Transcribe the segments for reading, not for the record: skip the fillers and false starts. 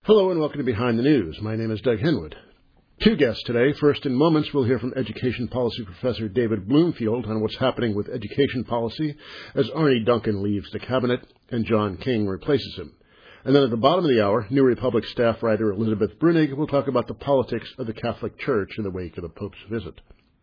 Hello and welcome to Behind the News. My name is Doug Henwood. Two guests today. First, in moments, we'll hear from Education Policy Professor David Bloomfield on what's happening with education policy as Arne Duncan leaves the cabinet and John King replaces him. And then at the bottom of the hour, New Republic staff writer Elizabeth Bruenig will talk about the politics of the Catholic Church in the wake of the Pope's visit.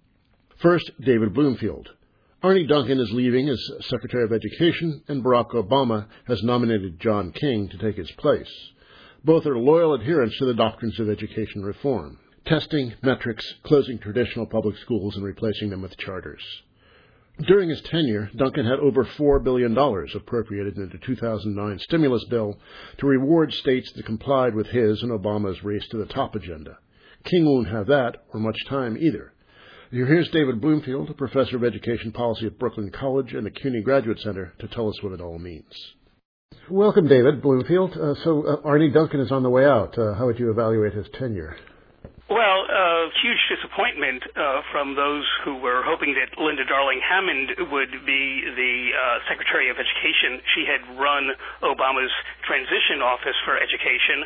First, David Bloomfield. Arne Duncan is leaving as Secretary of Education, and Barack Obama has nominated John King to take his place. Both are loyal adherents to the doctrines of education reform: testing, metrics, closing traditional public schools, and replacing them with charters. During his tenure, Duncan had over $4 billion appropriated in the 2009 stimulus bill to reward states that complied with his and Obama's race to the top agenda. King won't have that, or much time either. Here's David Bloomfield, a professor of education policy at Brooklyn College and the CUNY Graduate Center, to tell us what it all means. Welcome, David Bloomfield. Arne Duncan is on the way out. How would you evaluate his tenure? Well, huge disappointment from those who were hoping that Linda Darling-Hammond would be the Secretary of Education. She had run Obama's transition office for education,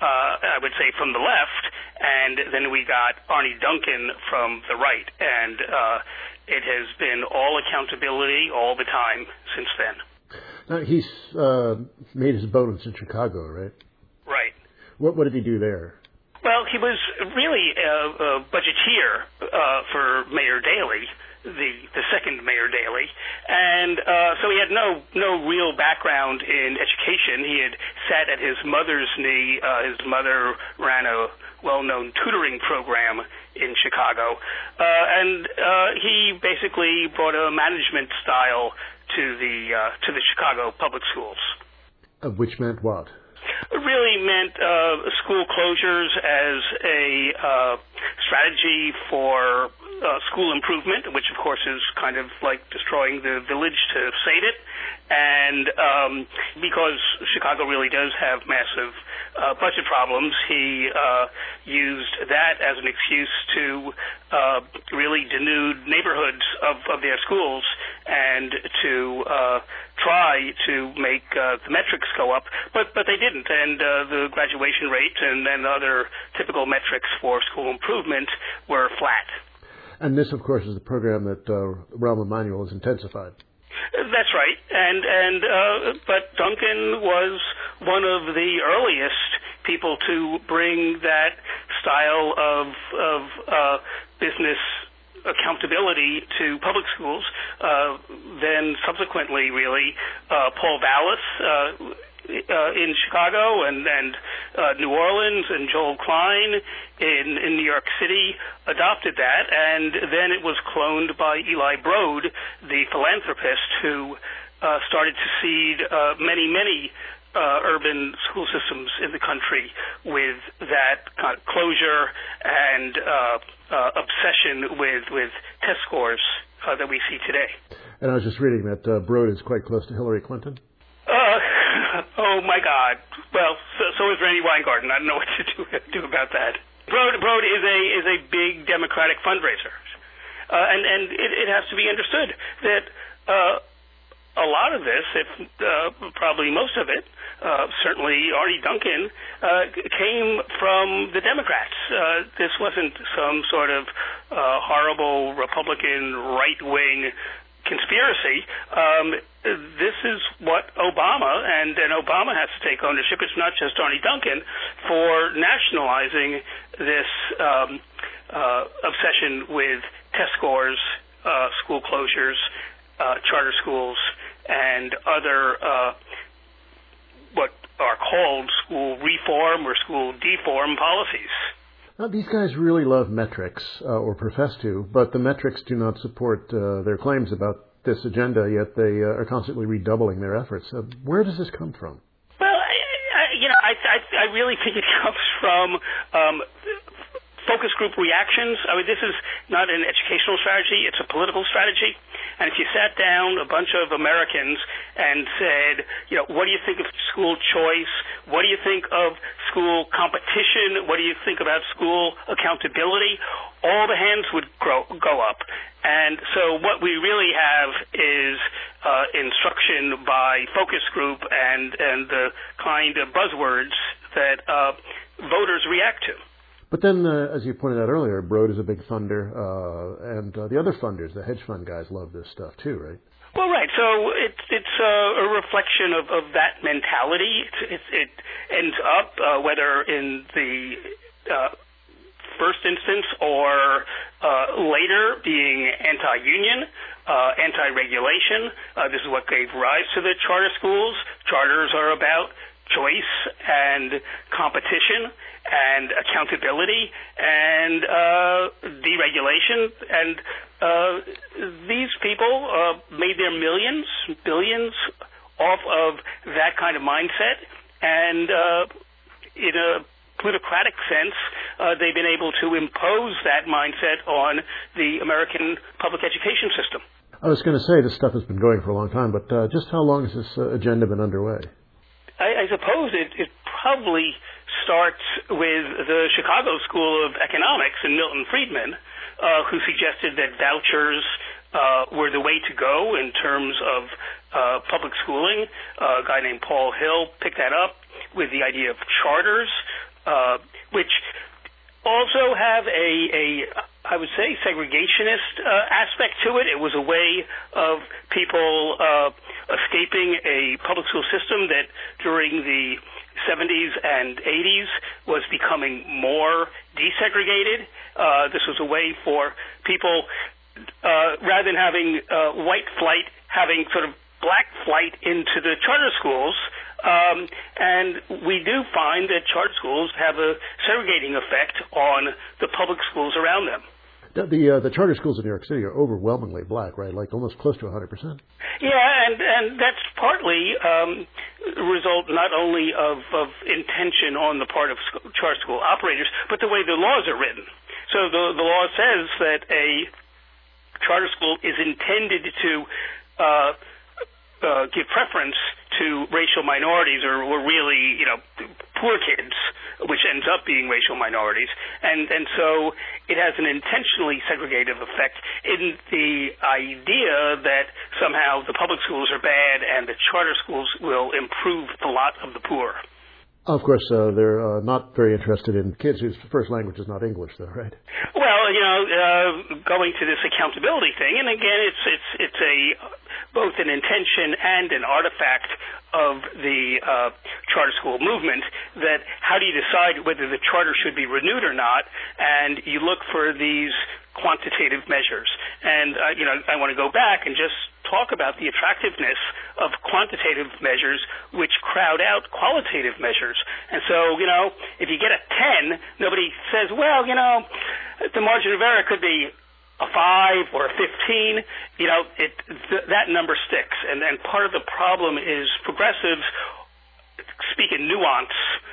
I would say, from the left, and then we got Arne Duncan from the right, and it has been all accountability all the time since then. Now, he's made his bonus in Chicago, right? Right. What did he do there? Well, he was really a budgeteer for Mayor Daley, the second Mayor Daley, and so he had no real background in education. He had sat at his mother's knee. His mother ran a well-known tutoring program in Chicago, and he basically brought a management style to the Chicago public schools. Which meant what? It really meant school closures as a strategy for school improvement, which of course is kind of like destroying the village to save it. And because Chicago really does have massive budget problems, he used that as an excuse to really denude neighborhoods of their schools and to try to make the metrics go up, but they didn't, and the graduation rate and other typical metrics for school improvement were flat. And this, of course, is the program that Rahm Emanuel has intensified. That's right, but Duncan was one of the earliest people to bring that style of business accountability to public schools. Then subsequently, really, Paul Vallis in Chicago and New Orleans, and Joel Klein in New York City adopted that, and then it was cloned by Eli Broad, the philanthropist who started to seed many urban school systems in the country with that kind of closure and obsession with test scores that we see today. And I was just reading that Broad is quite close to Hillary Clinton. Oh my God! Well, so is Randy Weingarten. I don't know what to do about that. Broad is a big Democratic fundraiser, and it has to be understood that a lot of this, if probably most of it, certainly Arne Duncan, came from the Democrats. This wasn't some sort of horrible Republican right-wing conspiracy. This is what Obama, and Obama has to take ownership. It's not just Arne Duncan, for nationalizing this obsession with test scores, school closures, charter schools, and other what are called school reform or school deform policies. Now, these guys really love metrics, or profess to, but the metrics do not support their claims about this agenda, yet they are constantly redoubling their efforts. Where does this come from? Well, I really think it comes from focus group reactions. I mean, this is not an educational strategy, it's a political strategy. And if you sat down a bunch of Americans and said, what do you think of school choice? What do you think of school competition? What do you think about school accountability? All the hands would go up. And so what we really have is instruction by focus group and the kind of buzzwords that voters react to. But then, as you pointed out earlier, Broad is a big funder, and the other funders, the hedge fund guys, love this stuff too, right? Well, right. So it's a reflection of that mentality. It ends up, whether in the first instance or later, being anti-union, anti-regulation. This is what gave rise to the charter schools. Charters are about choice and competition and accountability and deregulation. And these people made their millions, billions off of that kind of mindset. And in a plutocratic sense, they've been able to impose that mindset on the American public education system. I was going to say this stuff has been going for a long time, but just how long has this agenda been underway? I suppose it probably starts with the Chicago School of Economics and Milton Friedman, who suggested that vouchers were the way to go in terms of public schooling. A guy named Paul Hill picked that up with the idea of charters, which also have I would say, segregationist aspect to it. It was a way of people escaping a public school system that during the 70s and 80s was becoming more desegregated. This was a way for people, rather than having white flight, having sort of black flight into the charter schools. And we do find that charter schools have a segregating effect on the public schools around them. The charter schools in New York City are overwhelmingly black, right? Like almost close to 100%. Yeah, and that's partly the result not only of intention on the part of charter school operators, but the way the laws are written. So the law says that a charter school is intended to give preference to racial minorities or really, poor kids, which ends up being racial minorities. And so it has an intentionally segregative effect in the idea that somehow the public schools are bad and the charter schools will improve the lot of the poor. Of course, they're not very interested in kids whose first language is not English, though, right? Well, going to this accountability thing, and again, it's both an intention and an artifact of the charter school movement, that how do you decide whether the charter should be renewed or not, and you look for these quantitative measures. And, I want to go back and just talk about the attractiveness of quantitative measures which crowd out qualitative measures. And so, if you get a 10, nobody says, well, the margin of error could be a 5 or a 15, that number sticks. And part of the problem is progressives speak in nuance.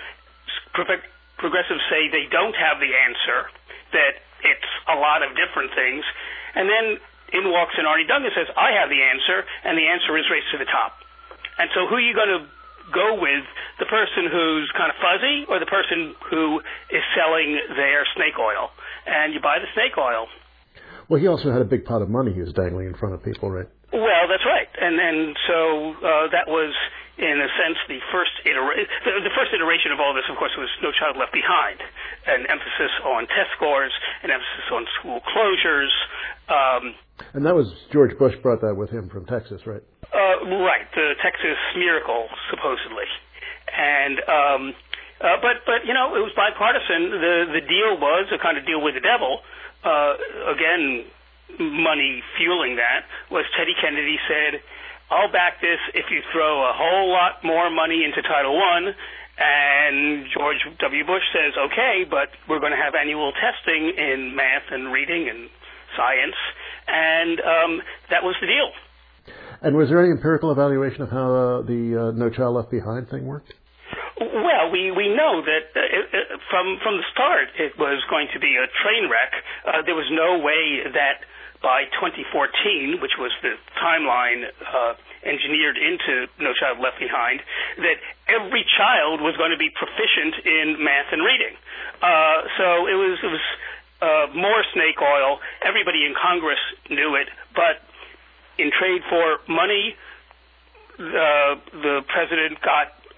Progressives say they don't have the answer, that it's a lot of different things. And then in walks in Arnie Duncan, says, I have the answer, and the answer is race to the top. And so who are you going to go with, the person who's kind of fuzzy or the person who is selling their snake oil? And you buy the snake oil. Well, he also had a big pot of money he was dangling in front of people, right? Well, that's right. And so that was, in a sense, the first iteration of all this, of course, was No Child Left Behind, an emphasis on test scores, an emphasis on school closures. And that was George Bush brought that with him from Texas, right? Right, the Texas miracle, supposedly. And but it was bipartisan. The deal was a kind of deal with the devil. Again, money fueling that was Teddy Kennedy said, I'll back this if you throw a whole lot more money into Title I. And George W. Bush says, okay, but we're going to have annual testing in math and reading and science. And that was the deal. And was there any empirical evaluation of how the No Child Left Behind thing worked? Well, we know that from the start it was going to be a train wreck. There was no way that by 2014, which was the timeline engineered into No Child Left Behind, that every child was going to be proficient in math and reading. So it was more snake oil. Everybody in Congress knew it, but in trade for money, the president got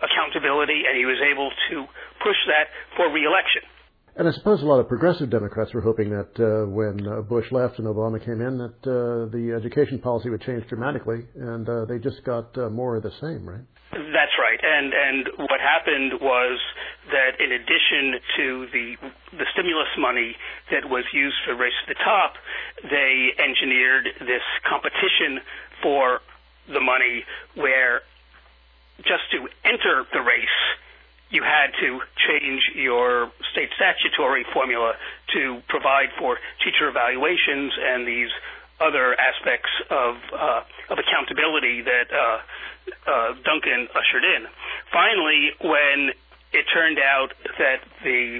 accountability, and he was able to push that for re-election. And I suppose a lot of progressive Democrats were hoping that when Bush left and Obama came in, that the education policy would change dramatically, and they just got more of the same, right? That's right. And what happened was that in addition to the stimulus money that was used for Race to the Top, they engineered this competition for the money where just to enter the race, you had to change your state statutory formula to provide for teacher evaluations and these other aspects of accountability that Duncan ushered in. Finally, when it turned out that the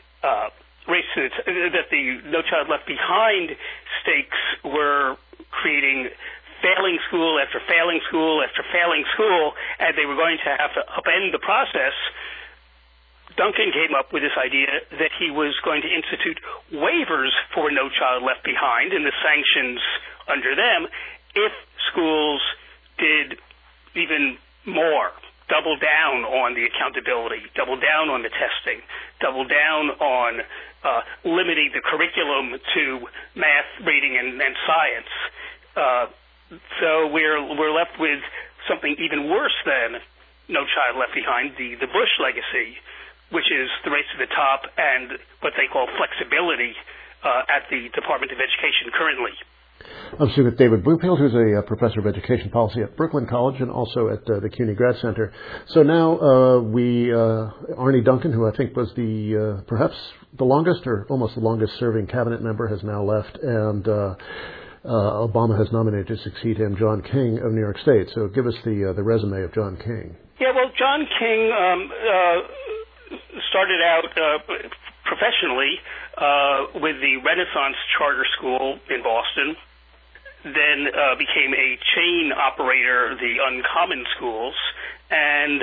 No Child Left Behind stakes were creating failing school after failing school after failing school, and they were going to have to upend the process, Duncan came up with this idea that he was going to institute waivers for No Child Left Behind and the sanctions under them if schools did even more, double down on the accountability, double down on the testing, double down on limiting the curriculum to math, reading, and science. So we're left with something even worse than No Child Left Behind, the Bush legacy, which is the Race to the Top and what they call flexibility at the Department of Education currently. I'm speaking with David Bloomfield, who's a professor of education policy at Brooklyn College and also at the CUNY Grad Center. So now Arne Duncan, who I think was perhaps the longest or almost the longest serving cabinet member, has now left, and Obama has nominated to succeed him John King of New York State. So give us the resume of John King. Yeah, well, John King started out professionally with the Renaissance Charter School in Boston, then became a chain operator, the Uncommon Schools, and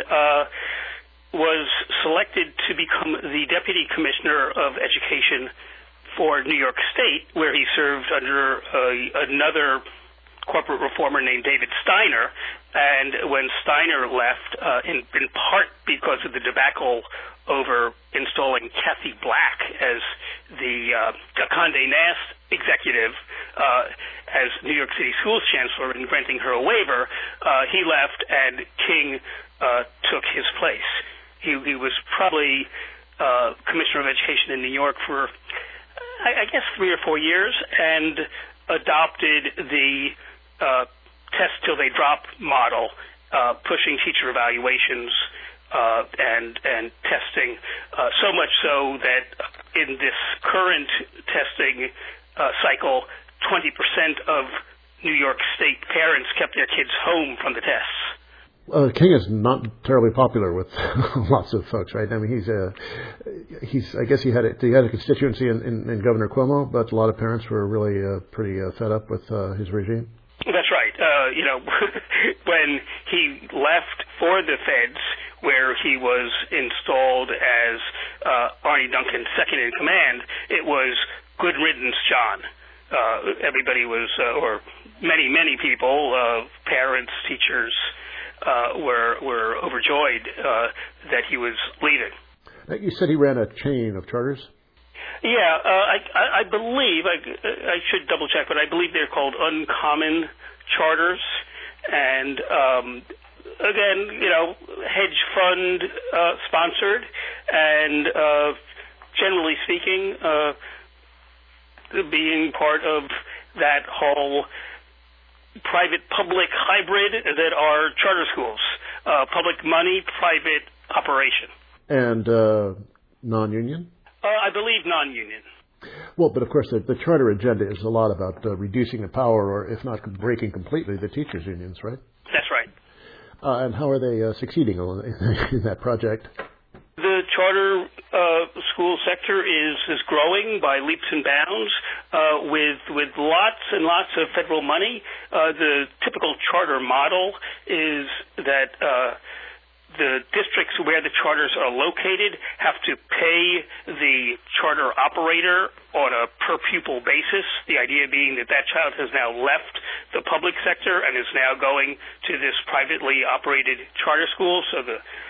was selected to become the Deputy Commissioner of Education for New York State, where he served under another corporate reformer named David Steiner. And when Steiner left, in part because of the debacle over installing Kathy Black as the Condé Nast executive as New York City Schools Chancellor and granting her a waiver, he left and King took his place. He was probably Commissioner of Education in New York for, I guess, 3 or 4 years, and adopted the test till they drop model, pushing teacher evaluations and testing, so much so that in this current testing cycle, 20% of New York State parents kept their kids home from the tests. King is not terribly popular with lots of folks, right? I mean, he's. I guess he had a constituency in Governor Cuomo, but a lot of parents were really pretty fed up with his regime. That's right. When he left for the feds, where he was installed as Arne Duncan's second in command, it was good riddance, John. Everybody was, or many people, parents, teachers, were overjoyed that he was leaving. You said he ran a chain of charters? Yeah, I believe, I should double check, but I believe they're called Uncommon Charters. And again, hedge fund sponsored, and generally speaking, being part of that whole private-public hybrid that are charter schools. Public money, private operation. And non-union? I believe non-union. Well, but of course the charter agenda is a lot about reducing the power, or if not breaking completely, the teachers' unions, right? That's right. And how are they succeeding in that project? The charter school sector is growing by leaps and bounds with lots and lots of federal money. The typical charter model is that the districts where the charters are located have to pay the charter operator on a per-pupil basis, the idea being that child has now left the public sector and is now going to this privately operated charter school, so the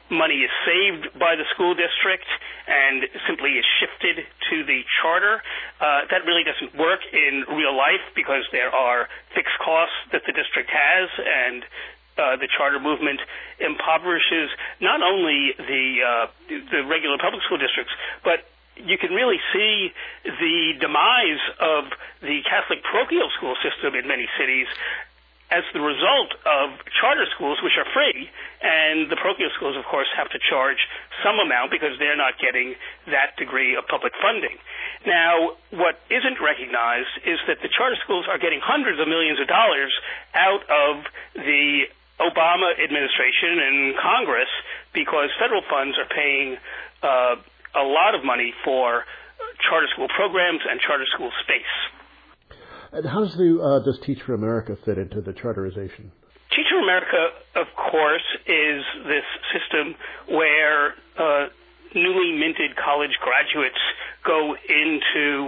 money is saved by the school district and simply is shifted to the charter. That really doesn't work in real life because there are fixed costs that the district has, and the charter movement impoverishes not only the regular public school districts, but you can really see the demise of the Catholic parochial school system in many cities as the result of charter schools, which are free, and the parochial schools, of course, have to charge some amount because they're not getting that degree of public funding. Now, what isn't recognized is that the charter schools are getting hundreds of millions of dollars out of the Obama administration and Congress because federal funds are paying a lot of money for charter school programs and charter school space. And how does Teach for America fit into the charterization? Teach for America, of course, is this system where newly minted college graduates go into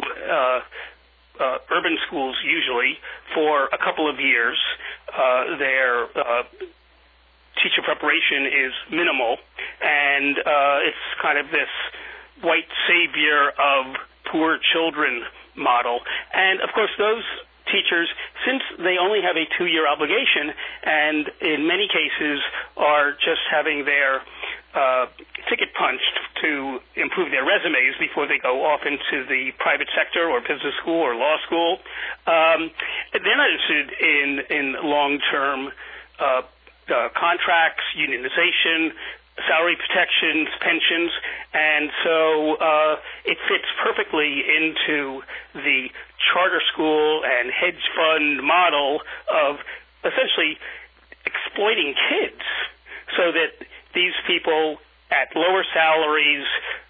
urban schools usually for a couple of years. Their teacher preparation is minimal, and it's kind of this white savior of poor children model. And, of course, those teachers, since they only have a 2-year obligation and in many cases are just having their ticket punched to improve their resumes before they go off into the private sector or business school or law school, they're not interested in long-term contracts, unionization, salary protections, pensions, and so it fits perfectly into the charter school and hedge fund model of essentially exploiting kids so that these people at lower salaries,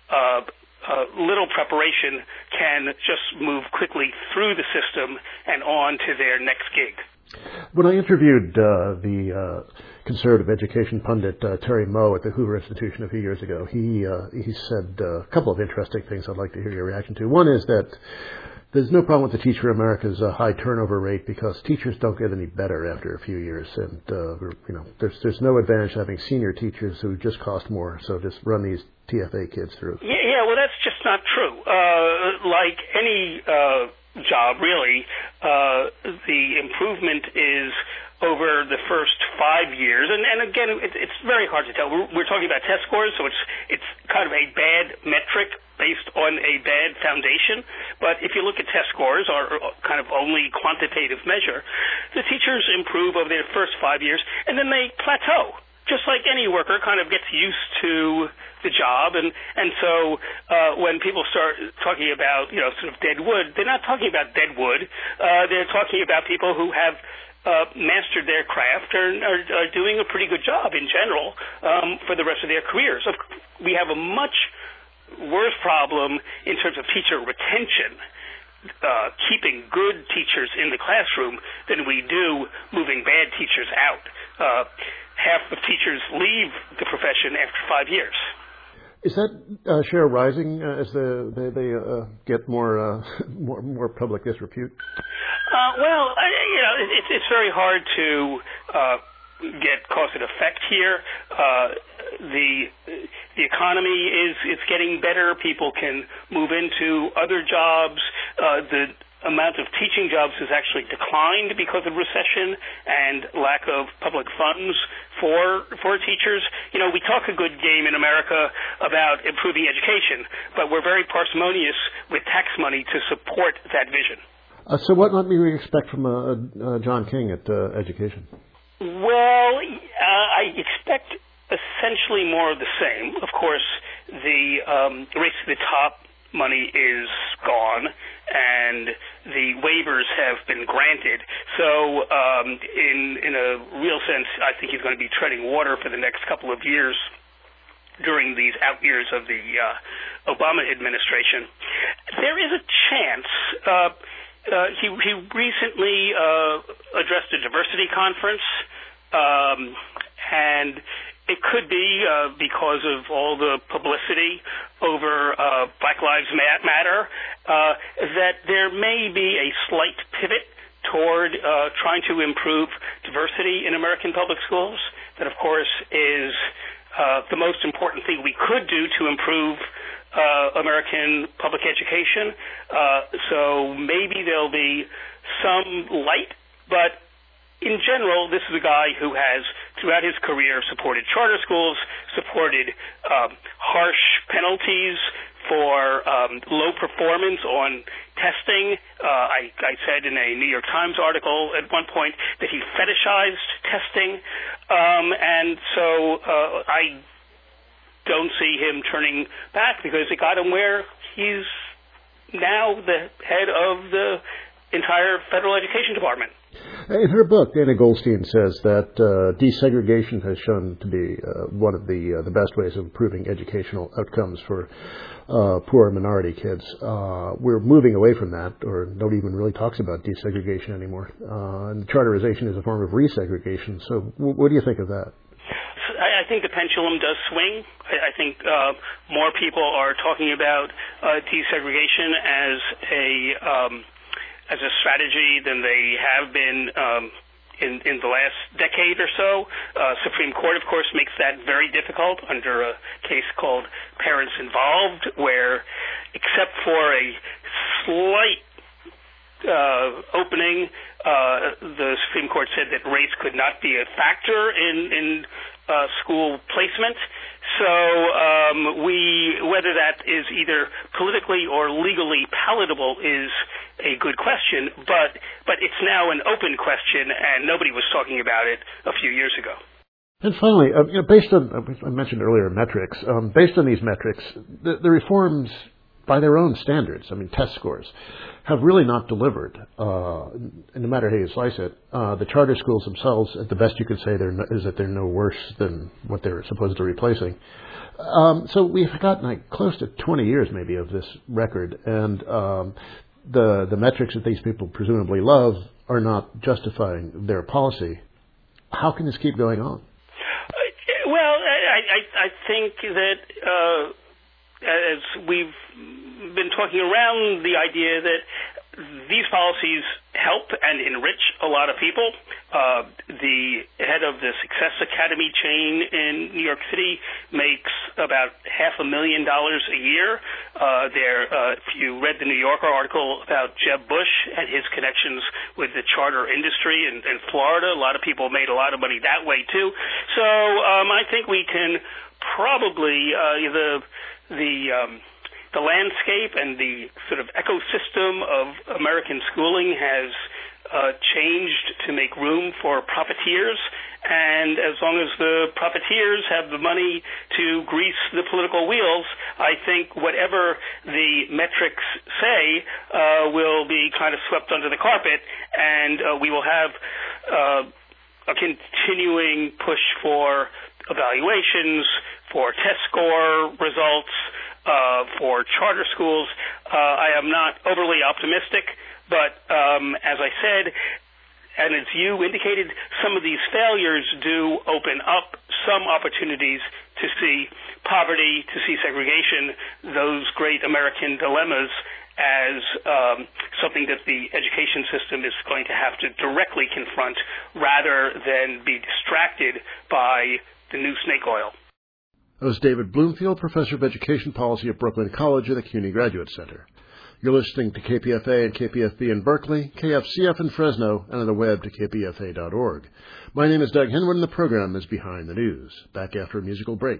little preparation, can just move quickly through the system and on to their next gig. When I interviewed the conservative education pundit Terry Moe at the Hoover Institution a few years ago, he said a couple of interesting things I'd like to hear your reaction to. One is that there's no problem with the Teach for America's high turnover rate because teachers don't get any better after a few years, and there's no advantage having senior teachers who just cost more. So just run these TFA kids through. Yeah, well, that's just not true. Like any job, really, the improvement is over the first 5 years, and again, it's very hard to tell. We're talking about test scores, so it's kind of a bad metric based on a bad foundation. But if you look at test scores, or kind of only quantitative measure, the teachers improve over their first 5 years, and then they plateau. Just like any worker kind of gets used to the job, and so when people start talking about sort of dead wood, they're not talking about dead wood. They're talking about people who have mastered their craft or are doing a pretty good job in general for the rest of their careers. We have a much worse problem in terms of teacher retention, keeping good teachers in the classroom, than we do moving bad teachers out. Half of teachers leave the profession after 5 years. Is that share rising as they get more public disrepute? Well, it's very hard to get cause and effect here. The economy is getting better. People can move into other jobs. The amount of teaching jobs has actually declined because of recession and lack of public funds for teachers. We talk a good game in America about improving education, but we're very parsimonious with tax money to support that vision. So what might we expect from John King at Education? Well, I expect essentially more of the same. Of course, the race to the top money is gone, and the waivers have been granted. So in a real sense, I think he's going to be treading water for the next couple of years during these out years of the Obama administration. There is a chance. He recently addressed a diversity conference, and it could be because of all the publicity over Black Lives Matter that there may be a slight pivot toward trying to improve diversity in American public schools. That, of course, is the most important thing we could do to improve American public education. So maybe there'll be some light, but in general, this is a guy who has, throughout his career, supported charter schools, supported harsh penalties for low performance on testing. I said in a New York Times article at one point that he fetishized testing, and so I don't see him turning back because it got him where he's now the head of the entire federal education department. In her book, Dana Goldstein says that desegregation has shown to be one of the best ways of improving educational outcomes for poor minority kids. We're moving away from that, or nobody even really talks about desegregation anymore. And charterization is a form of resegregation. So what do you think of that? I think the pendulum does swing. I think more people are talking about desegregation as a strategy than they have been in the last decade or so. Supreme Court, of course, makes that very difficult under a case called Parents Involved, where except for a slight opening, the Supreme Court said that race could not be a factor in school placement. So whether that is either politically or legally palatable is a good question, but it's now an open question, and nobody was talking about it a few years ago. And finally, based on, I mentioned earlier, metrics, based on these metrics, the reforms, by their own standards, test scores, have really not delivered. And no matter how you slice it, the charter schools themselves, at the best you could say, is that they're no worse than what they're supposedly replacing. So we've gotten close to 20 years maybe of this record, and the metrics that these people presumably love are not justifying their policy. How can this keep going on? Well, I think that as we've been talking around the idea that these policies help and enrich a lot of people. The head of the Success Academy chain in New York City makes about $500,000 a year. If you read the New Yorker article about Jeb Bush and his connections with the charter industry in Florida, a lot of people made a lot of money that way too. So I think we can probably the landscape and the sort of ecosystem of American schooling has changed to make room for profiteers, and as long as the profiteers have the money to grease the political wheels, I think whatever the metrics say will be kind of swept under the carpet, and we will have a continuing push for evaluations, for test score results, for charter schools. I am not overly optimistic, but as I said, and as you indicated, some of these failures do open up some opportunities to see poverty, to see segregation, those great American dilemmas, as something that the education system is going to have to directly confront rather than be distracted by the new snake oil. That was David Bloomfield, Professor of Education Policy at Brooklyn College at the CUNY Graduate Center. You're listening to KPFA and KPFB in Berkeley, KFCF in Fresno, and on the web to kpfa.org. My name is Doug Henwood, and the program is Behind the News. Back after a musical break.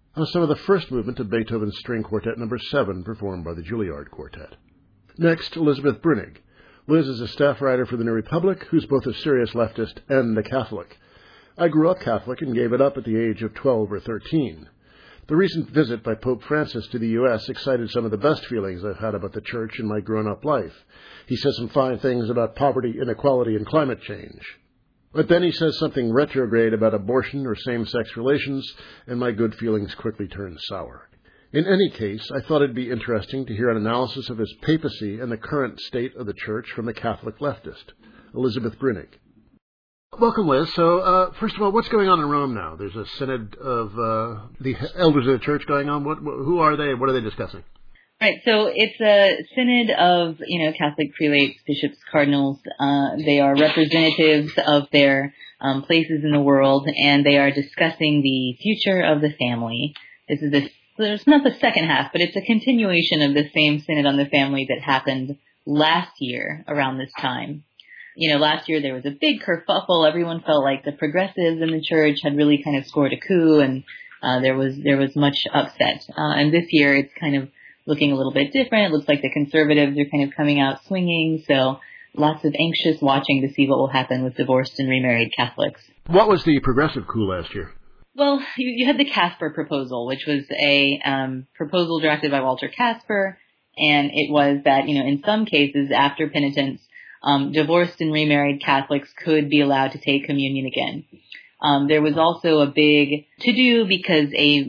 on some of the first movement of Beethoven's String Quartet No. 7, performed by the Juilliard Quartet. Next, Elizabeth Bruenig. Liz is a staff writer for the New Republic, who's both a serious leftist and a Catholic. I grew up Catholic and gave it up at the age of 12 or 13. The recent visit by Pope Francis to the U.S. excited some of the best feelings I've had about the Church in my grown-up life. He says some fine things about poverty, inequality, and climate change. But then he says something retrograde about abortion or same-sex relations, and my good feelings quickly turn sour. In any case, I thought it'd be interesting to hear an analysis of his papacy and the current state of the Church from a Catholic leftist. Elizabeth Bruenig. Welcome, Liz. So, first of all, what's going on in Rome now? There's a synod of the elders of the Church going on. Who are they? What are they discussing? Right. So it's a synod of, Catholic prelates, bishops, cardinals. They are representatives of their places in the world, and they are discussing the future of the family. There's not the second half, but it's a continuation of the same synod on the family that happened last year around this time. Last year there was a big kerfuffle. Everyone felt like the progressives in the Church had really kind of scored a coup, and there was much upset. And this year it's kind of looking a little bit different. It looks like the conservatives are kind of coming out swinging, so lots of anxious watching to see what will happen with divorced and remarried Catholics. What was the progressive coup last year? Well, you had the Casper proposal, which was a proposal drafted by Walter Casper, and it was that, in some cases after penitence, divorced and remarried Catholics could be allowed to take communion again. There was also a big to-do because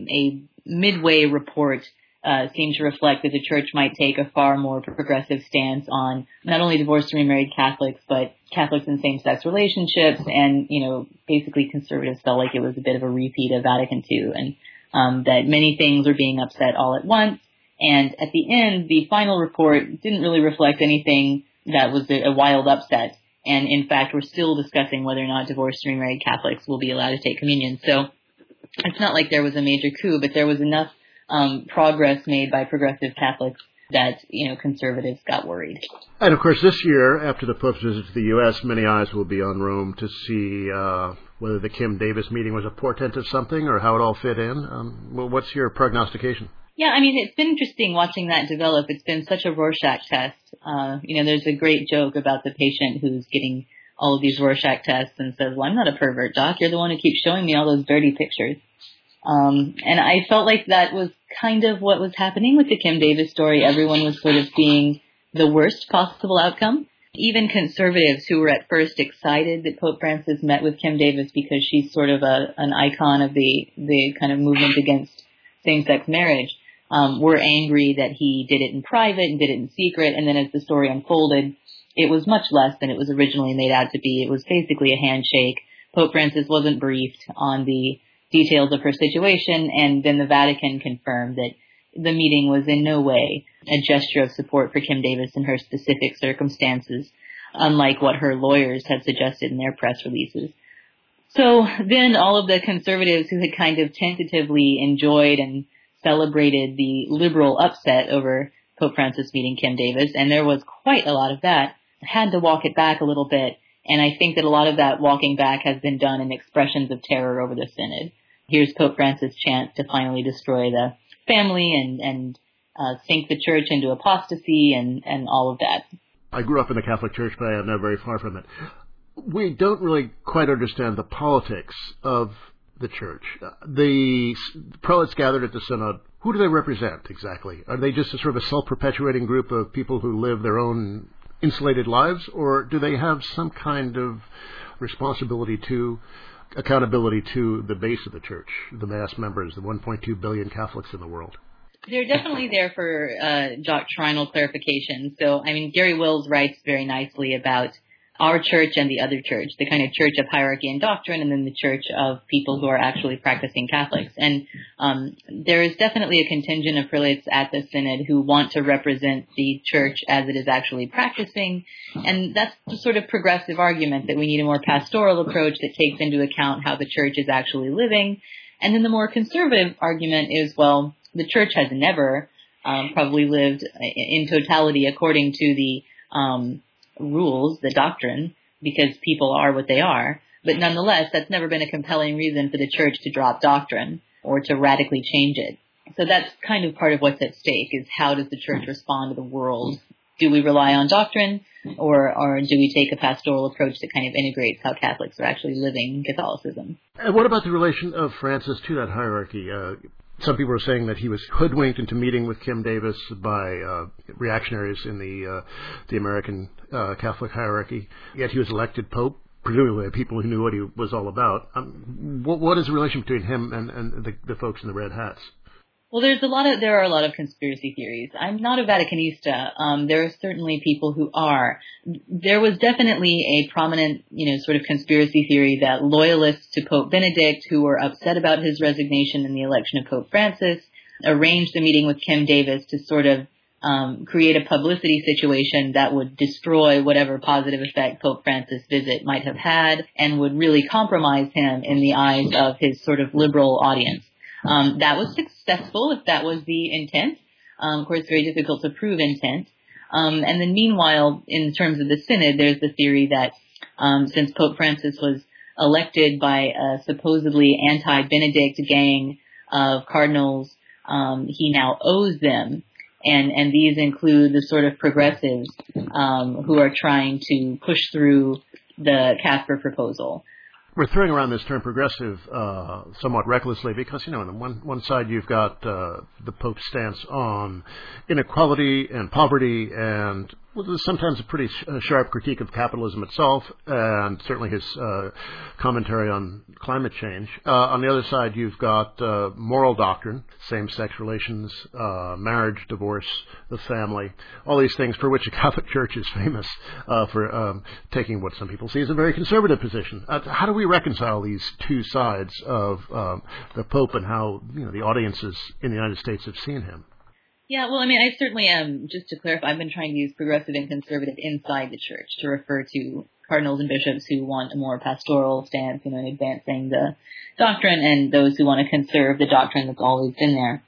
a Midway report seemed to reflect that the Church might take a far more progressive stance on not only divorced and remarried Catholics, but Catholics in same-sex relationships, and, basically conservatives felt like it was a bit of a repeat of Vatican II, and that many things were being upset all at once. And at the end, the final report didn't really reflect anything that was a wild upset. And in fact, we're still discussing whether or not divorced and remarried Catholics will be allowed to take communion. So it's not like there was a major coup, but there was enough progress made by progressive Catholics that, conservatives got worried. And, of course, this year, after the Pope's visit to the U.S., many eyes will be on Rome to see whether the Kim Davis meeting was a portent of something or how it all fit in. What's your prognostication? Yeah, it's been interesting watching that develop. It's been such a Rorschach test. There's a great joke about the patient who's getting all of these Rorschach tests and says, well, I'm not a pervert, doc. You're the one who keeps showing me all those dirty pictures. And I felt like that was kind of what was happening with the Kim Davis story. Everyone was sort of seeing the worst possible outcome. Even conservatives who were at first excited that Pope Francis met with Kim Davis because she's sort of an icon of the kind of movement against same-sex marriage, were angry that he did it in private and did it in secret. And then as the story unfolded, it was much less than it was originally made out to be. It was basically a handshake. Pope Francis wasn't briefed on the details of her situation, and then the Vatican confirmed that the meeting was in no way a gesture of support for Kim Davis in her specific circumstances, unlike what her lawyers had suggested in their press releases. So then all of the conservatives who had kind of tentatively enjoyed and celebrated the liberal upset over Pope Francis meeting Kim Davis, and there was quite a lot of that, had to walk it back a little bit. And I think that a lot of that walking back has been done in expressions of terror over the synod. Here's Pope Francis' chance to finally destroy the family and sink the Church into apostasy and all of that. I grew up in the Catholic Church, but I am not very far from it. We don't really quite understand the politics of the Church. The prelates gathered at the synod, who do they represent exactly? Are they just a sort of a self-perpetuating group of people who live their own insulated lives, or do they have some kind of responsibility to accountability to the base of the Church, the mass members, the 1.2 billion Catholics in the world? They're definitely there for doctrinal clarification. So, Gary Wills writes very nicely about our church and the other church, the kind of church of hierarchy and doctrine, and then the church of people who are actually practicing Catholics. And there is definitely a contingent of prelates at the synod who want to represent the church as it is actually practicing. And that's the sort of progressive argument that we need a more pastoral approach that takes into account how the church is actually living. And then the more conservative argument is, well, the church has never probably lived in totality according to the rules, the doctrine, because people are what they are. But nonetheless, that's never been a compelling reason for the Church to drop doctrine or to radically change it. So that's kind of part of what's at stake, is how does the church respond to the world? Do we rely on doctrine, or do we take a pastoral approach that kind of integrates how Catholics are actually living Catholicism? And what about the relation of Francis to that hierarchy? Some people are saying that he was hoodwinked into meeting with Kim Davis by reactionaries in the American Catholic hierarchy, yet he was elected Pope, presumably by people who knew what he was all about. What is the relation between him and the folks in the red hats? Well, there are a lot of conspiracy theories. I'm not a Vaticanista. There are certainly people who are. There was definitely a prominent, sort of conspiracy theory that loyalists to Pope Benedict, who were upset about his resignation in the election of Pope Francis, arranged a meeting with Kim Davis to sort of create a publicity situation that would destroy whatever positive effect Pope Francis' visit might have had, and would really compromise him in the eyes of his sort of liberal audience. That was successful if that was the intent. Of course, very difficult to prove intent. And then meanwhile, in terms of the synod, there's the theory that since Pope Francis was elected by a supposedly anti-Benedict gang of cardinals, he now owes them. And these include the sort of progressives who are trying to push through the Casper proposal. We're throwing around this term progressive somewhat recklessly because, on one side you've got the Pope's stance on inequality and poverty and sometimes a pretty sharp critique of capitalism itself, and certainly his commentary on climate change. On the other side, you've got moral doctrine, same-sex relations, marriage, divorce, the family, all these things for which the Catholic Church is famous for taking what some people see as a very conservative position. How do we reconcile these two sides of the Pope and how the audiences in the United States have seen him? Yeah, well, I certainly am, just to clarify, I've been trying to use progressive and conservative inside the church to refer to cardinals and bishops who want a more pastoral stance, in advancing the doctrine, and those who want to conserve the doctrine that's always been there.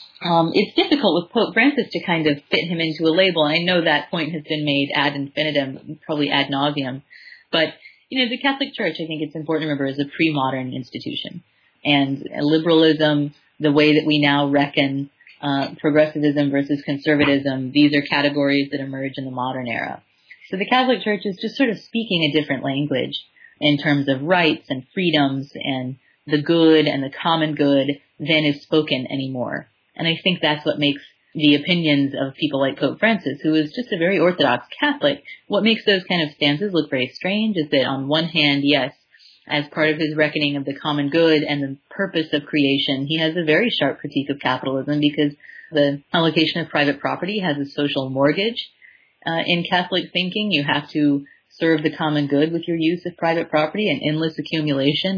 It's difficult with Pope Francis to kind of fit him into a label, and I know that point has been made ad infinitum, probably ad nauseum, but, the Catholic Church, I think it's important to remember, is a pre-modern institution, and liberalism, the way that we now reckon progressivism versus conservatism, these are categories that emerge in the modern era. So the Catholic Church is just sort of speaking a different language in terms of rights and freedoms and the good and the common good than is spoken anymore. And I think that's what makes the opinions of people like Pope Francis, who is just a very Orthodox Catholic, what makes those kind of stances look very strange is that on one hand, yes, as part of his reckoning of the common good and the purpose of creation, he has a very sharp critique of capitalism because the allocation of private property has a social mortgage. In Catholic thinking, you have to serve the common good with your use of private property, and endless accumulation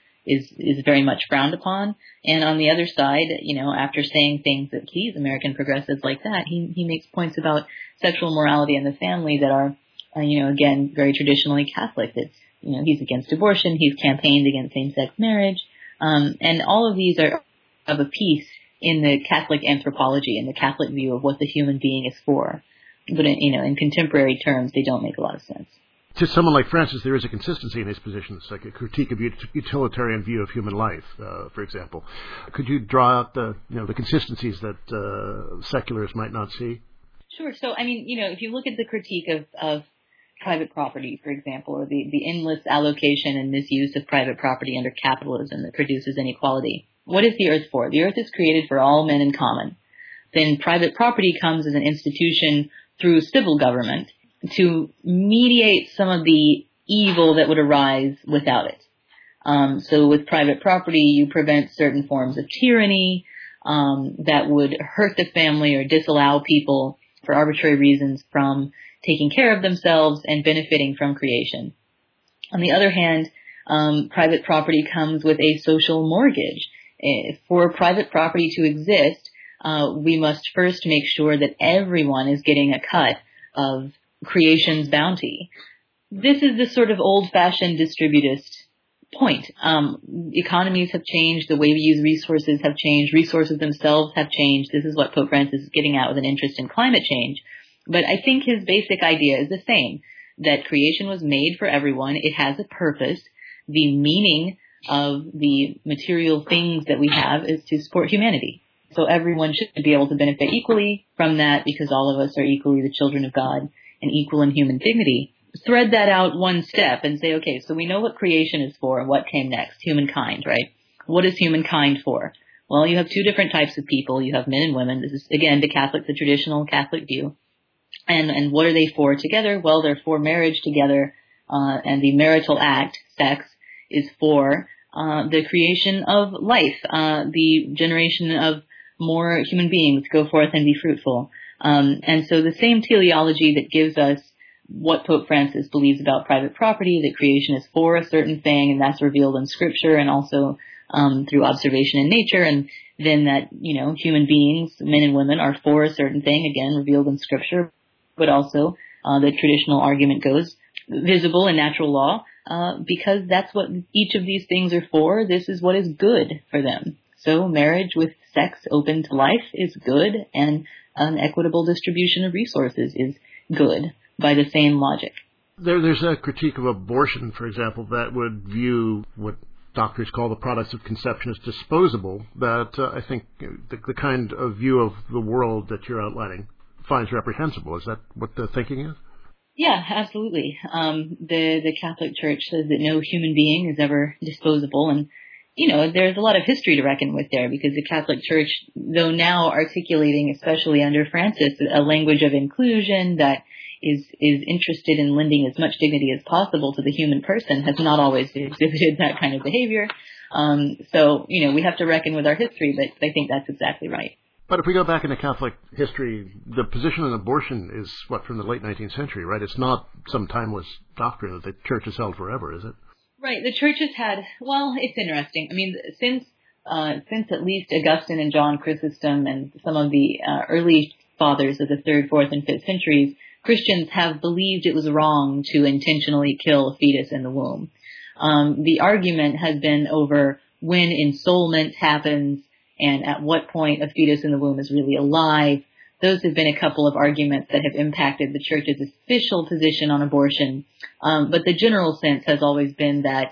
is very much frowned upon. And on the other side, after saying things that please American progressives like that, he makes points about sexual morality and the family that are, again, very traditionally Catholic. That he's against abortion. He's campaigned against same-sex marriage. And all of these are of a piece in the Catholic anthropology and the Catholic view of what the human being is for. But, in contemporary terms, they don't make a lot of sense. To someone like Francis, there is a consistency in his positions, like a critique of utilitarian view of human life, for example. Could you draw out the consistencies that seculars might not see? Sure. So, if you look at the critique of private property, for example, or the endless allocation and misuse of private property under capitalism that produces inequality. What is the earth for? The earth is created for all men in common. Then private property comes as an institution through civil government to mediate some of the evil that would arise without it. So with private property, you prevent certain forms of tyranny that would hurt the family or disallow people for arbitrary reasons from taking care of themselves and benefiting from creation. On the other hand, private property comes with a social mortgage. For private property to exist, we must first make sure that everyone is getting a cut of creation's bounty. This is the sort of old-fashioned distributist point. Economies have changed. The way we use resources have changed. Resources themselves have changed. This is what Pope Francis is getting at with an interest in climate change. But I think his basic idea is the same, that creation was made for everyone. It has a purpose. The meaning of the material things that we have is to support humanity. So everyone should be able to benefit equally from that because all of us are equally the children of God and equal in human dignity. Thread that out one step and say, okay, so we know what creation is for and what came next, humankind, right? What is humankind for? Well, you have two different types of people. You have men and women. This is, again, the traditional Catholic view. And what are they for together? Well, they're for marriage together, and the marital act, sex, is for the creation of life, the generation of more human beings, go forth and be fruitful. And so the same teleology that gives us what Pope Francis believes about private property, that creation is for a certain thing, and that's revealed in Scripture and also through observation in nature, and then that, human beings, men and women, are for a certain thing, again, revealed in Scripture, but also the traditional argument goes, visible in natural law, because that's what each of these things are for. This is what is good for them. So marriage with sex open to life is good, and an equitable distribution of resources is good by the same logic. There's a critique of abortion, for example, that would view what doctors call the products of conception as disposable, that I think the kind of view of the world that you're outlining finds reprehensible. Is that what the thinking is? Yeah, absolutely. The Catholic Church says that no human being is ever disposable, and there's a lot of history to reckon with there, because the Catholic Church, though now articulating, especially under Francis, a language of inclusion that is interested in lending as much dignity as possible to the human person, has not always exhibited that kind of behavior. So we have to reckon with our history, but I think that's exactly right. But if we go back into Catholic history, the position on abortion is, from the late 19th century, right? It's not some timeless doctrine that the Church has held forever, is it? Right. The Church has had, it's interesting. I mean, since at least Augustine and John Chrysostom and some of the early fathers of the 3rd, 4th, and 5th centuries, Christians have believed it was wrong to intentionally kill a fetus in the womb. The argument has been over when ensoulment happens and at what point a fetus in the womb is really alive. Those have been a couple of arguments that have impacted the Church's official position on abortion. But the general sense has always been that,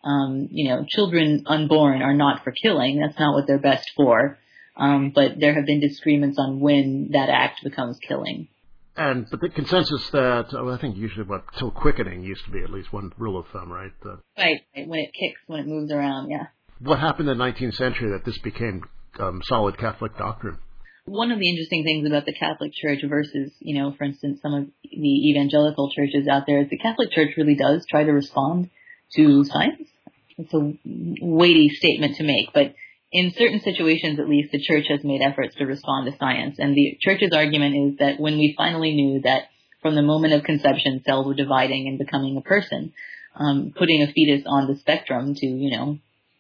children unborn are not for killing. That's not what they're best for. But there have been disagreements on when that act becomes killing. But the consensus that, I think usually till quickening used to be at least one rule of thumb, right? Right. When it kicks, when it moves around, yeah. What happened in the 19th century that this became solid Catholic doctrine? One of the interesting things about the Catholic Church versus, for instance, some of the evangelical churches out there is the Catholic Church really does try to respond to science. It's a weighty statement to make, but in certain situations, at least, the Church has made efforts to respond to science. And the Church's argument is that when we finally knew that from the moment of conception, cells were dividing and becoming a person, putting a fetus on the spectrum to,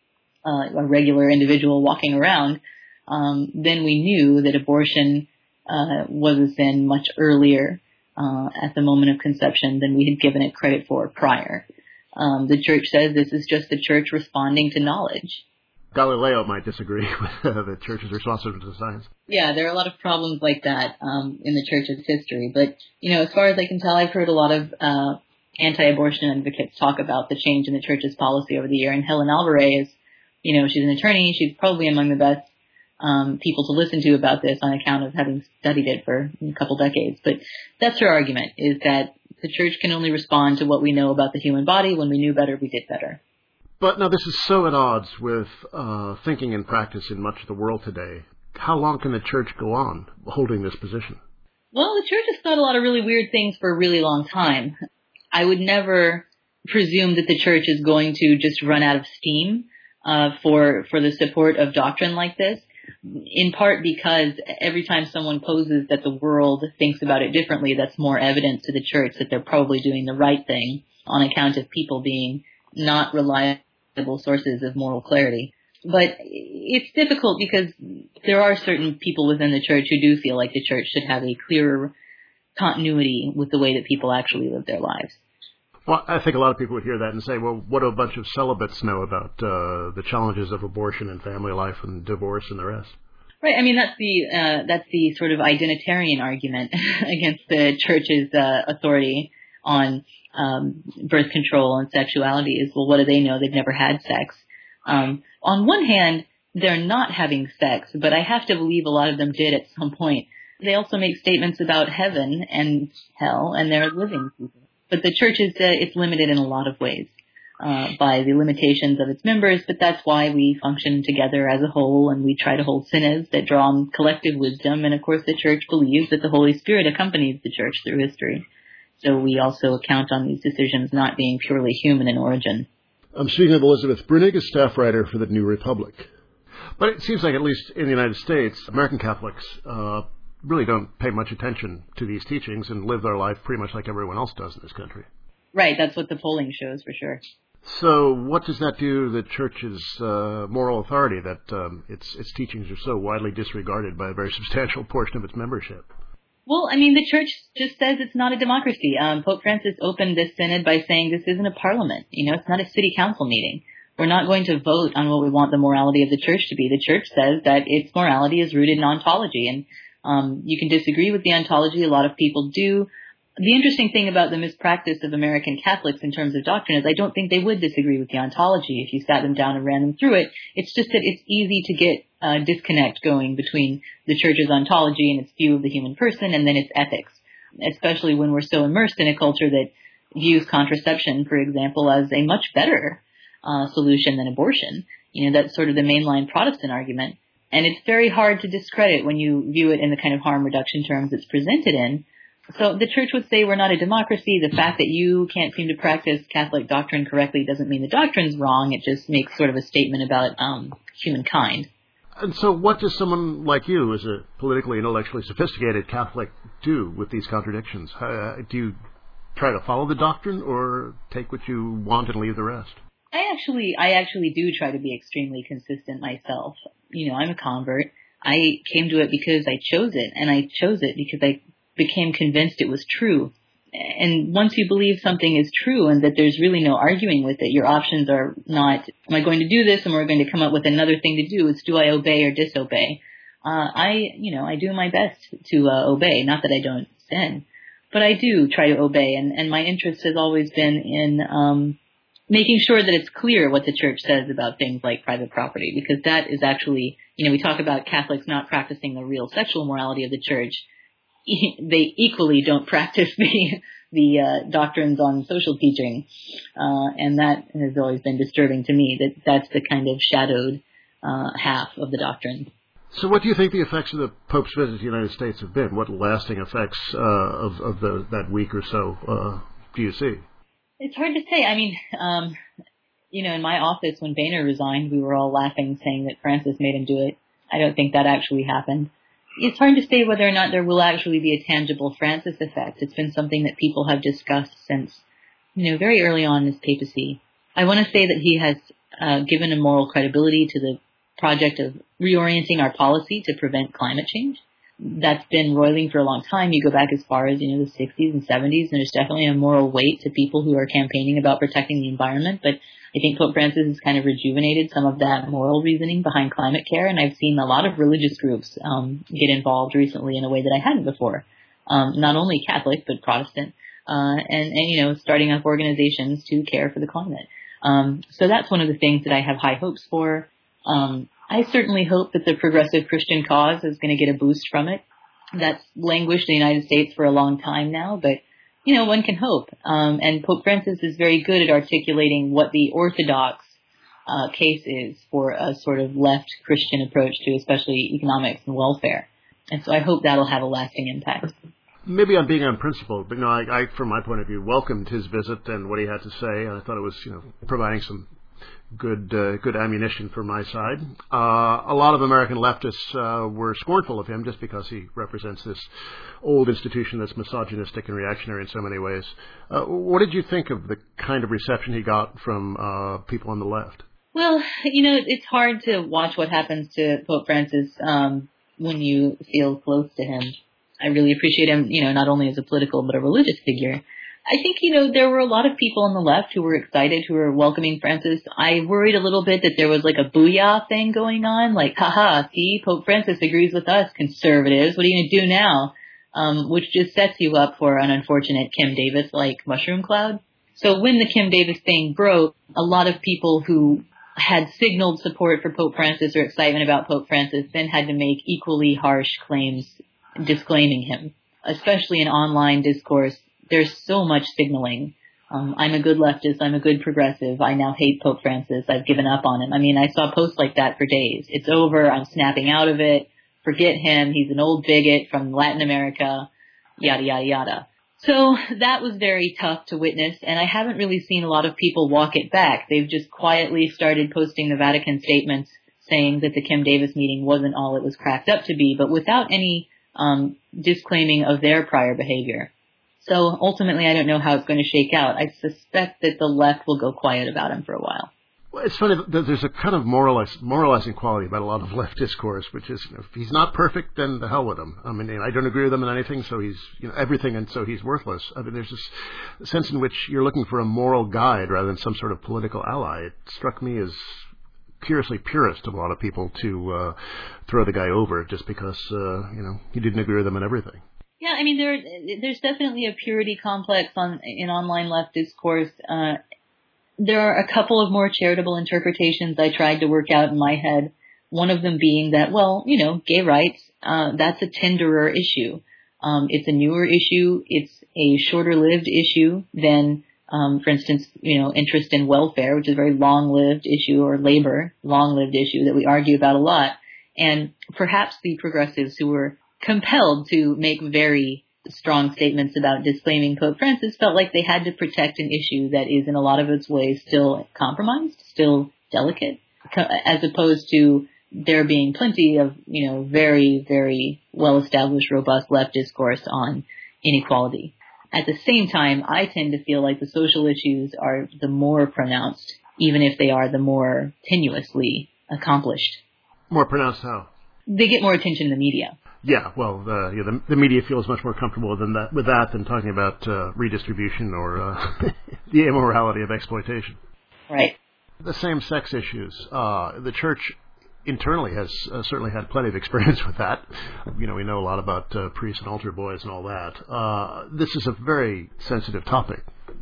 a regular individual walking around, then we knew that abortion was a sin much earlier at the moment of conception than we had given it credit for prior. The Church says this is just the Church responding to knowledge. Galileo might disagree with the Church's response to science. Yeah, there are a lot of problems like that in the Church's history. But, as far as I can tell, I've heard a lot of anti-abortion advocates talk about the change in the Church's policy over the year. And Helen Alvarez, she's an attorney. She's probably among the best people to listen to about this on account of having studied it for a couple decades. But that's her argument, is that the Church can only respond to what we know about the human body. When we knew better, we did better. But now this is so at odds with thinking and practice in much of the world today. How long can the Church go on holding this position? Well, the Church has thought a lot of really weird things for a really long time. I would never presume that the Church is going to just run out of steam for the support of doctrine like this, in part because every time someone poses that the world thinks about it differently, that's more evidence to the Church that they're probably doing the right thing on account of people being not reliable sources of moral clarity. But it's difficult because there are certain people within the Church who do feel like the Church should have a clearer continuity with the way that people actually live their lives. Well, I think a lot of people would hear that and say, well, what do a bunch of celibates know about the challenges of abortion and family life and divorce and the rest? Right. I mean, that's the sort of identitarian argument against the Church's authority on birth control and sexuality is, well, what do they know? They've never had sex. On one hand, they're not having sex, but I have to believe a lot of them did at some point. They also make statements about heaven and hell, and they're living people. But the church is it's limited in a lot of ways by the limitations of its members, but that's why we function together as a whole, and we try to hold synods that draw on collective wisdom. And of course, the church believes that the Holy Spirit accompanies the church through history. So we also count on these decisions not being purely human in origin. I'm speaking with Elizabeth Bruenig, a staff writer for the New Republic. But it seems like, at least in the United States, American Catholics really don't pay much attention to these teachings and live their life pretty much like everyone else does in this country. Right, that's what the polling shows for sure. So what does that do to the Church's moral authority, that its teachings are so widely disregarded by a very substantial portion of its membership? Well, I mean, the Church just says it's not a democracy. Pope Francis opened this synod by saying this isn't a parliament. It's not a city council meeting. We're not going to vote on what we want the morality of the Church to be. The Church says that its morality is rooted in ontology, and you can disagree with the ontology. A lot of people do. The interesting thing about the mispractice of American Catholics in terms of doctrine is I don't think they would disagree with the ontology if you sat them down and ran them through it. It's just that it's easy to get a disconnect going between the Church's ontology and its view of the human person and then its ethics, especially when we're so immersed in a culture that views contraception, for example, as a much better solution than abortion. That's sort of the mainline Protestant argument. And it's very hard to discredit when you view it in the kind of harm reduction terms it's presented in. So the Church would say we're not a democracy. The fact that you can't seem to practice Catholic doctrine correctly doesn't mean the doctrine's wrong. It just makes sort of a statement about humankind. And so what does someone like you, as a politically, intellectually sophisticated Catholic, do with these contradictions? Do you try to follow the doctrine or take what you want and leave the rest? I actually do try to be extremely consistent myself. I'm a convert. I came to it because I chose it, and I chose it because I became convinced it was true. And once you believe something is true and that there's really no arguing with it, your options are not, am I going to do this and we're going to come up with another thing to do? It's do I obey or disobey? I do my best to obey, not that I don't sin, but I do try to obey. And my interest has always been in making sure that it's clear what the Church says about things like private property, because that is actually, we talk about Catholics not practicing the real sexual morality of the Church. They equally don't practice the doctrines on social teaching, and that has always been disturbing to me. That's the kind of shadowed half of the doctrine. So, what do you think the effects of the Pope's visit to the United States have been? What lasting effects of that week or so do you see? It's hard to say. I mean, in my office when Boehner resigned, we were all laughing, saying that Francis made him do it. I don't think that actually happened. It's hard to say whether or not there will actually be a tangible Francis effect. It's been something that people have discussed since, very early on in his papacy. I want to say that he has given a moral credibility to the project of reorienting our policy to prevent climate change. That's been roiling for a long time. You go back as far as, the 60s and 70s, and there's definitely a moral weight to people who are campaigning about protecting the environment. But I think Pope Francis has kind of rejuvenated some of that moral reasoning behind climate care, and I've seen a lot of religious groups get involved recently in a way that I hadn't before. Not only Catholic, but Protestant, and starting up organizations to care for the climate. So that's one of the things that I have high hopes for. I certainly hope that the progressive Christian cause is going to get a boost from it. That's languished in the United States for a long time now, but one can hope. And Pope Francis is very good at articulating what the orthodox case is for a sort of left Christian approach to especially economics and welfare. And so I hope that'll have a lasting impact. Maybe I'm being unprincipled, but I, from my point of view, welcomed his visit and what he had to say. I thought it was, providing some good ammunition for my side. A lot of American leftists were scornful of him just because he represents this old institution that's misogynistic and reactionary in so many ways. What did you think of the kind of reception he got from people on the left? Well, it's hard to watch what happens to Pope Francis when you feel close to him. I really appreciate him, not only as a political but a religious figure. I think, there were a lot of people on the left who were excited, who were welcoming Francis. I worried a little bit that there was like a booyah thing going on, like, haha, see, Pope Francis agrees with us, conservatives. What are you going to do now? Which just sets you up for an unfortunate Kim Davis-like mushroom cloud. So when the Kim Davis thing broke, a lot of people who had signaled support for Pope Francis or excitement about Pope Francis then had to make equally harsh claims disclaiming him. Especially in online discourse, there's so much signaling. I'm a good leftist, I'm a good progressive, I now hate Pope Francis, I've given up on him. I mean, I saw posts like that for days. It's over, I'm snapping out of it, forget him, he's an old bigot from Latin America, yada, yada, yada. So that was very tough to witness, and I haven't really seen a lot of people walk it back. They've just quietly started posting the Vatican statements saying that the Kim Davis meeting wasn't all it was cracked up to be, but without any disclaiming of their prior behavior. So ultimately, I don't know how it's going to shake out. I suspect that the left will go quiet about him for a while. Well, it's funny that there's a kind of moralizing quality about a lot of left discourse, which is, if he's not perfect, then the hell with him. I mean, I don't agree with him in anything, so he's, everything, and so he's worthless. I mean, there's this sense in which you're looking for a moral guide rather than some sort of political ally. It struck me as curiously purist of a lot of people to throw the guy over just because, he didn't agree with them on everything. Yeah, I mean, there's definitely a purity complex in online left discourse. There are a couple of more charitable interpretations I tried to work out in my head. One of them being that, gay rights, that's a tenderer issue. It's a newer issue. It's a shorter-lived issue than, for instance, interest in welfare, which is a very long-lived issue, or labor, long-lived issue that we argue about a lot. And perhaps the progressives who were compelled to make very strong statements about disclaiming Pope Francis felt like they had to protect an issue that is in a lot of its ways still compromised, still delicate, as opposed to there being plenty of, very, very well-established, robust left discourse on inequality. At the same time, I tend to feel like the social issues are the more pronounced, even if they are the more tenuously accomplished. More pronounced how? They get more attention in the media. Yeah, well, the media feels much more comfortable with that than talking about redistribution or the immorality of exploitation. Right. The same-sex issues. The church internally has certainly had plenty of experience with that. We know a lot about priests and altar boys and all that. This is a very sensitive topic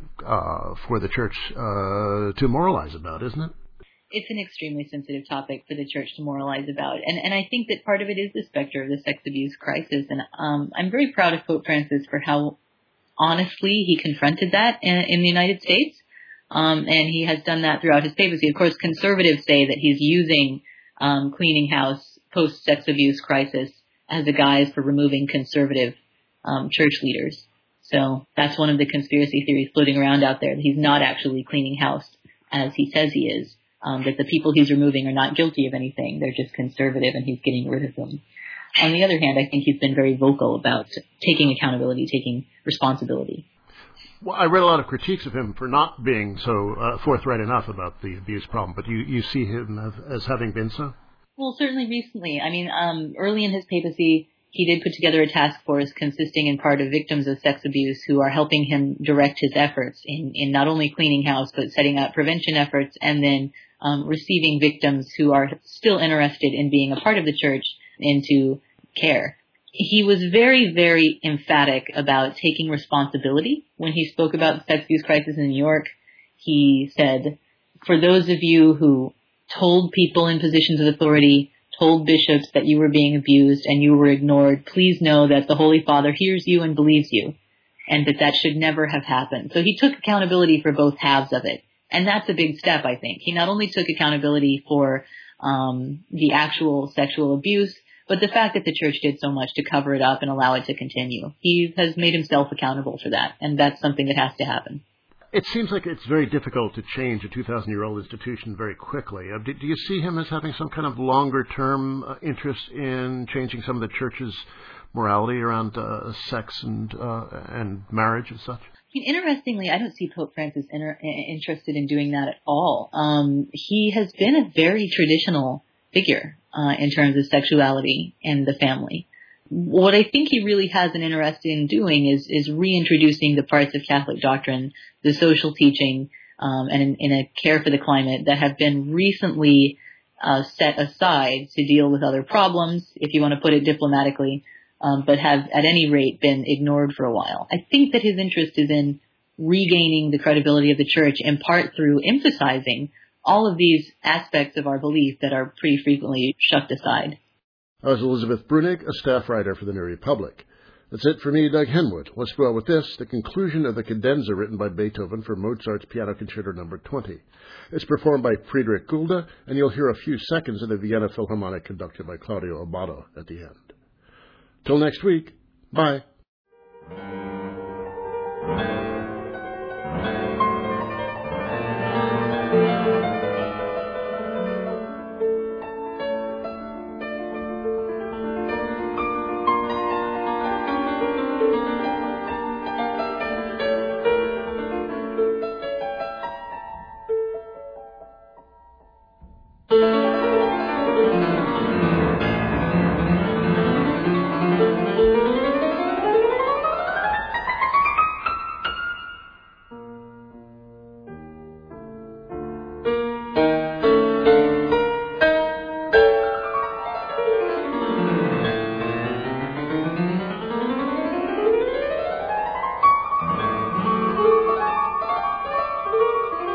for the church to moralize about, isn't it? It's an extremely sensitive topic for the church to moralize about. And I think that part of it is the specter of the sex abuse crisis. And I'm very proud of Pope Francis for how honestly he confronted that in the United States. And he has done that throughout his papacy. Of course, conservatives say that he's using cleaning house post-sex abuse crisis as a guise for removing conservative church leaders. So that's one of the conspiracy theories floating around out there, that he's not actually cleaning house as he says he is. That the people he's removing are not guilty of anything. They're just conservative and he's getting rid of them. On the other hand, I think he's been very vocal about taking accountability, taking responsibility. Well, I read a lot of critiques of him for not being so forthright enough about the abuse problem, but you see him as having been so? Well, certainly recently. I mean, early in his papacy, he did put together a task force consisting in part of victims of sex abuse who are helping him direct his efforts in not only cleaning house, but setting up prevention efforts and then receiving victims who are still interested in being a part of the church into care. He was very, very emphatic about taking responsibility. When he spoke about the sex abuse crisis in New York, he said, for those of you who told people in positions of authority, told bishops that you were being abused and you were ignored, please know that the Holy Father hears you and believes you, and that should never have happened. So he took accountability for both halves of it. And that's a big step, I think. He not only took accountability for the actual sexual abuse, but the fact that the church did so much to cover it up and allow it to continue. He has made himself accountable for that, and that's something that has to happen. It seems like it's very difficult to change a 2,000-year-old institution very quickly. Do you see him as having some kind of longer-term interest in changing some of the church's morality around sex and marriage and such? Interestingly, I don't see Pope Francis interested in doing that at all. He has been a very traditional figure in terms of sexuality and the family. What I think he really has an interest in doing is reintroducing the parts of Catholic doctrine, the social teaching, and in a care for the climate that have been recently set aside to deal with other problems, if you want to put it diplomatically, but have at any rate been ignored for a while. I think that his interest is in regaining the credibility of the church in part through emphasizing all of these aspects of our belief that are pretty frequently shoved aside. That was Elizabeth Brunig, a staff writer for the New Republic. That's it for me, Doug Henwood. Let's go out with this, the conclusion of the cadenza written by Beethoven for Mozart's Piano Concerto No. 20. It's performed by Friedrich Gulda, and you'll hear a few seconds of the Vienna Philharmonic conducted by Claudio Abbado at the end. Till next week, bye.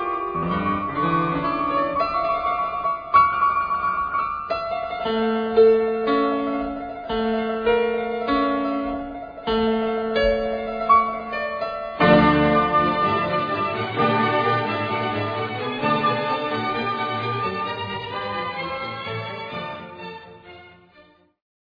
Thank you.